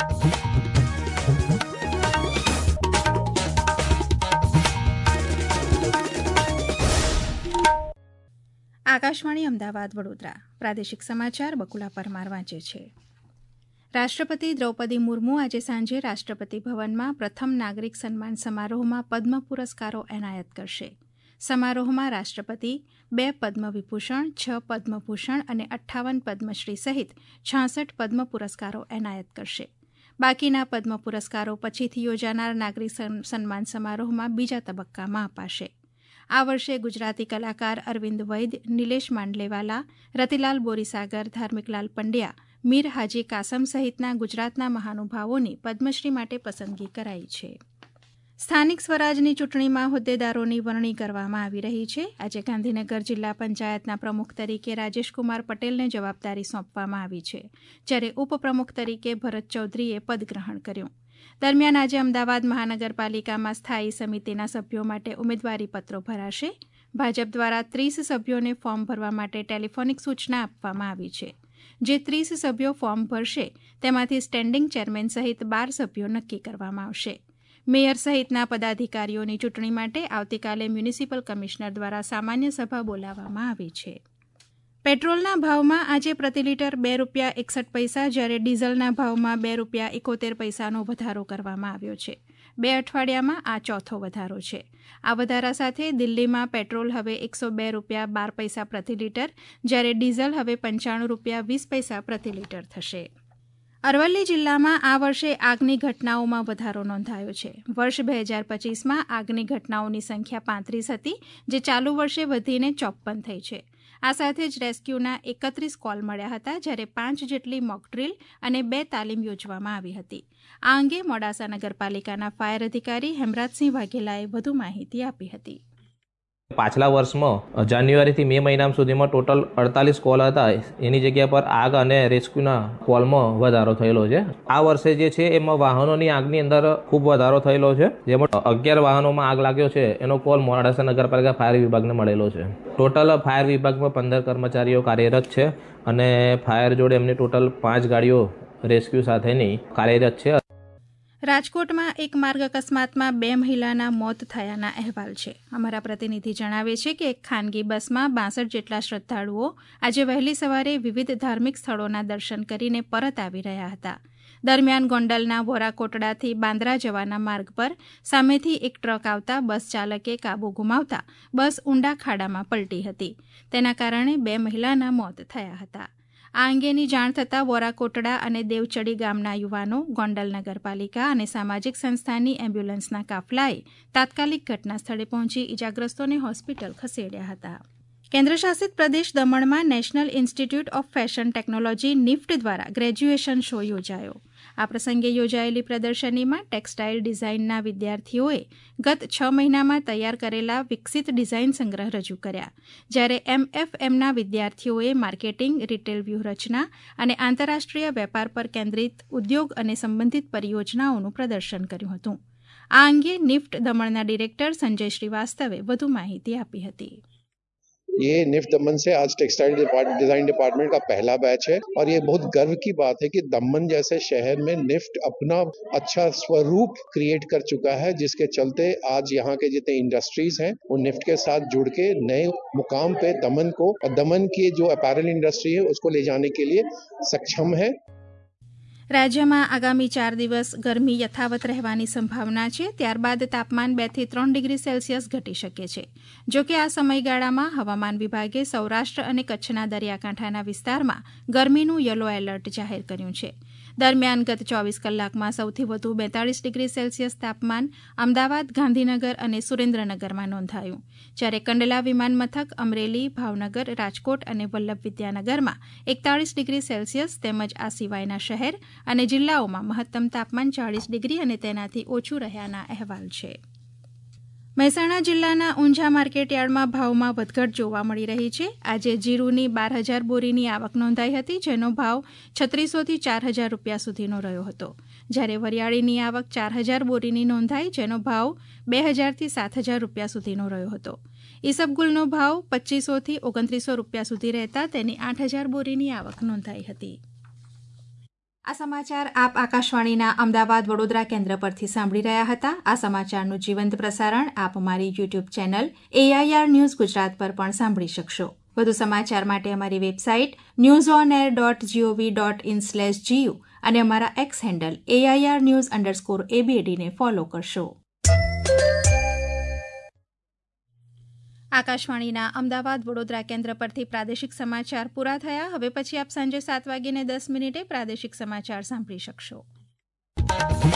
આકાશવાણી અમદાવાદ વડોદરા પ્રાદેશિક સમાચાર બકુલા પરમાર વાંચે છે. રાષ્ટ્રપતિ દ્રૌપદી મુર્મુ આજે સાંજે રાષ્ટ્રપતિ ભવનમાં પ્રથમ નાગરિક સન્માન સમારોહમાં પદ્મ પુરસ્કારો એનાયત કરશે. સમારોહમાં રાષ્ટ્રપતિ 2 પદ્મ વિભૂષણ, 6 પદ્મભૂષણ અને 58 પદ્મશ્રી સહિત 66 પદ્મ પુરસ્કારો એનાયત કરશે. બાકીના પદ્મ પુરસ્કારો પછીથી યોજાનાર નાગરિક સન્માન સમારોહમાં બીજા તબક્કામાં અપાશે. આ વર્ષે ગુજરાતી કલાકાર અરવિંદ વૈદ, નિલેશ માંડલેવાલા, રતિલાલ બોરીસાગર, ધાર્મિકલાલ પંડ્યા, મીર હાજી કાસમ સહિતના ગુજરાતના મહાનુભાવોની પદ્મશ્રી માટે પસંદગી કરાઈ છે. સ્થાનિક સ્વરાજની ચૂંટણીમાં હોદ્દેદારોની વરણી કરવામાં આવી રહી છે. આજે ગાંધીનગર જિલ્લા પંચાયતના પ્રમુખ તરીકે રાજેશકુમાર પટેલને જવાબદારી સોંપવામાં આવી છે, જ્યારે ઉપપ્રમુખ તરીકે ભરત ચૌધરીએ પદગ્રહણ કર્યું. દરમિયાન આજે અમદાવાદ મહાનગરપાલિકામાં સ્થાયી સમિતિના સભ્યો માટે ઉમેદવારીપત્રો ભરાશે. ભાજપ દ્વારા 30 સભ્યોને ફોર્મ ભરવા માટે ટેલિફોનિક સૂચના આપવામાં આવી છે. જે 30 સભ્યો ફોર્મ ભરશે તેમાંથી સ્ટેન્ડિંગ ચેરમેન સહિત 12 સભ્યો નક્કી કરવામાં આવશે. મેયર સહિતના પદાધિકારીઓની ચૂંટણી માટે આવતીકાલે મ્યુનિસિપલ કમિશનર દ્વારા સામાન્ય સભા બોલાવવામાં આવી છે. પેટ્રોલના ભાવમાં આજે પ્રતિ લીટર ₹2.61, જ્યારે ડીઝલના ભાવમાં ₹2.71નો વધારો કરવામાં આવ્યો છે. 2 અઠવાડિયામાં આ ચોથો વધારો છે. આ વધારા સાથે દિલ્હીમાં પેટ્રોલ હવે ₹102.12 પ્રતિ લીટર, જ્યારે ડીઝલ હવે ₹95.20 પ્રતિ લીટર થશે. અરવલ્લી જિલ્લામાં આ વર્ષે આગની ઘટનાઓમાં વધારો નોંધાયો છે. વર્ષ 2025માં આગની ઘટનાઓની સંખ્યા 35 હતી, જે ચાલુ વર્ષે વધીને 54 થઈ છે. આ સાથે જ રેસ્ક્યુના 31 કોલ મળ્યા હતા, જ્યારે 5 જેટલી મોકડ્રીલ અને 2 તાલીમ યોજવામાં આવી હતી. આ અંગે મોડાસા નગરપાલિકાના ફાયર અધિકારી હેમરાજસિંહ વાઘેલાએ વધુ માહિતી આપી હતી. પાછલા વર્ષમાં જાન્યુઆરીથી મે મહિના સુધીમાં ટોટલ 48 કોલ હતા. એની જગ્યા પર આગ અને રેસ્ક્યુના કોલમાં વધારો થયેલો છે. આ વર્ષે જે છે એમાં વાહનોની આગની અંદર ખૂબ વધારો થયેલો છે, જેમાં 11 વાહનોમાં આગ લાગ્યો છે. એનો કોલ મોડાસા નગરપાલિકા ફાયર વિભાગને મળેલો છે. ટોટલ ફાયર વિભાગમાં 15 કર્મચારીઓ કાર્યરત છે અને ફાયર જોડે એમની ટોટલ 5 ગાડીઓ રેસ્ક્યુ સાથેની કાર્યરત છે. રાજકોટમાં એક માર્ગ અકસ્માતમાં 2 મહિલાના મોત થયાના અહેવાલ છે. અમારા પ્રતિનિધિ જણાવે છે કે એક ખાનગી બસમાં 62 જેટલા શ્રદ્ધાળુઓ આજે વહેલી સવારે વિવિધ ધાર્મિક સ્થળોના દર્શન કરીને પરત આવી રહ્યા હતા. દરમિયાન ગોંડલના વોરાકોટડાથી બાંદ્રા જવાના માર્ગ પર સામેથી એક ટ્રક આવતા બસ ચાલકે કાબુ ગુમાવતા બસ ઊંડા ખાડામાં પલટી હતી. તેના કારણે 2 મહિલાના મોત થયા હતા. આ અંગેની જાણ થતાં વોરાકોટડા અને દેવચડી ગામના યુવાનો, ગોંડલ નગરપાલિકા અને સામાજિક સંસ્થાની એમ્બ્યુલન્સના કાફલાએ તાત્કાલિક ઘટના સ્થળે પહોંચી ઇજાગ્રસ્તોને હોસ્પિટલ ખસેડ્યા હતા. કેન્દ્રશાસિત પ્રદેશ દમણમાં National Institute of Fashion Technology NIFT દ્વારા ગ્રેજ્યુએશન શો યોજાયો. આ પ્રસંગે યોજાયેલી પ્રદર્શનીમાં ટેક્સટાઇલ ડિઝાઇનના વિદ્યાર્થીઓએ ગત 6 મહિનામાં તૈયાર કરેલા વિકસિત ડિઝાઇન સંગ્રહ રજૂ કર્યા, જ્યારે MFMના વિદ્યાર્થીઓએ માર્કેટિંગ, રિટેલ વ્યૂહરચના અને આંતરરાષ્ટ્રીય વેપાર પર કેન્દ્રિત ઉદ્યોગ અને સંબંધિત પરિયોજનાઓનું પ્રદર્શન કર્યું હતું. આ અંગે નિફ્ટ દમણના ડિરેક્ટર સંજય શ્રીવાસ્તવે વધુ માહિતી આપી હતી. ये निफ्ट दमन से आज टेक्सटाइल डिजाइन डिपार्टमेंट का पहला बैच है और ये बहुत गर्व की बात है कि दमन जैसे शहर में निफ्ट अपना अच्छा स्वरूप क्रिएट कर चुका है, जिसके चलते आज यहाँ के जितने इंडस्ट्रीज हैं वो निफ्ट के साथ जुड़ के नए मुकाम पे दमन को और दमन की जो अपैरल इंडस्ट्री है उसको ले जाने के लिए सक्षम है. રાજ્યમાં આગામી 4 દિવસ ગરમી યથાવત રહેવાની સંભાવના છે. ત્યારબાદ તાપમાન 2 થી 3 ડિગ્રી સેલ્સિયસ ઘટી શકે છે. જોકે આ સમયગાળામાં હવામાન વિભાગે સૌરાષ્ટ્ર અને કચ્છના દરિયાકાંઠાના વિસ્તારમાં ગરમીનું યલો એલર્ટ જાહેર કર્યું છે. દરમિયાન ગત 24 કલાકમાં સૌથી વધુ 42 ડિગ્રી સેલ્સિયસ તાપમાન અમદાવાદ, ગાંધીનગર અને સુરેન્દ્રનગરમાં નોંધાયું, જ્યારે કંડલા વિમાન મથક, અમરેલી, ભાવનગર, રાજકોટ અને વલ્લભ વિદ્યાનગરમાં 41 ડિગ્રી સેલ્સિયસ તેમજ આ સિવાયના શહેર અને જિલ્લાઓમાં મહત્તમ તાપમાન 40 ડિગ્રી અને તેનાથી ઓછું રહ્યાના અહેવાલ છે. મહેસાણા જિલ્લાના ઊંઝા માર્કેટયાર્ડમાં ભાવમાં વધઘટ જોવા મળી રહી છે. આજે જીરુની 12,000 બોરીની આવક નોંધાઈ હતી, જેનો ભાવ 3600 થી 4,000 રૂપિયા સુધીનો રહ્યો હતો, જ્યારે વરિયાળીની આવક 4,000 બોરીની નોંધાઈ, જેનો ભાવ 2,000 થી 7,000 રૂપિયા સુધીનો રહ્યો હતો. ઈસબગુલનો ભાવ 2500 થી 2900 રૂપિયા સુધી રહેતા તેની 8,000 બોરીની આવક નોંધાઈ હતી. આ સમાચાર આપ આકાશવાણીના અમદાવાદ વડોદરા કેન્દ્ર પરથી સાંભળી રહ્યા હતા. આ સમાચારનું જીવંત પ્રસારણ આપ અમારી YouTube channel AIR News Gujarat પર પણ સાંભળી શકશો. વધુ સમાચાર માટે અમારી વેબસાઇટ newsonair.gov.in/gu અને અમારા એક્સ હેન્ડલ AIR_news_ABD ને ફોલો કરશો. આકાશવાણીના અમદાવાદ વડોદરા કેન્દ્ર પરથી પ્રાદેશિક સમાચાર પૂરા થયા. હવે પછી આપ સાંજે 7:10 પ્રાદેશિક સમાચાર સાંભળી શકશો.